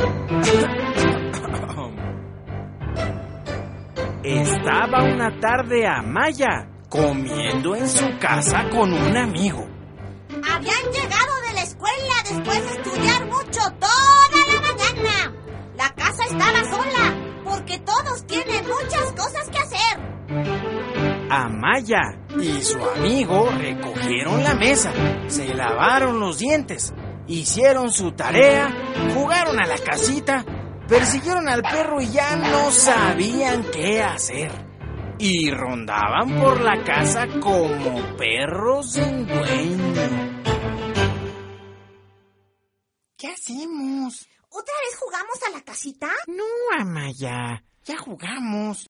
Estaba una tarde Amaya comiendo en su casa con un amigo. Habían llegado de la escuela después de estudiar mucho toda la mañana. La casa estaba sola porque todos tienen muchas cosas que hacer. Amaya y su amigo recogieron la mesa, se lavaron los dientes, hicieron su tarea, jugaron a la casita, persiguieron al perro y ya no sabían qué hacer. Y rondaban por la casa como perros sin dueño. ¿Qué hacemos? ¿Otra vez jugamos a la casita? No, Amaya, ya jugamos.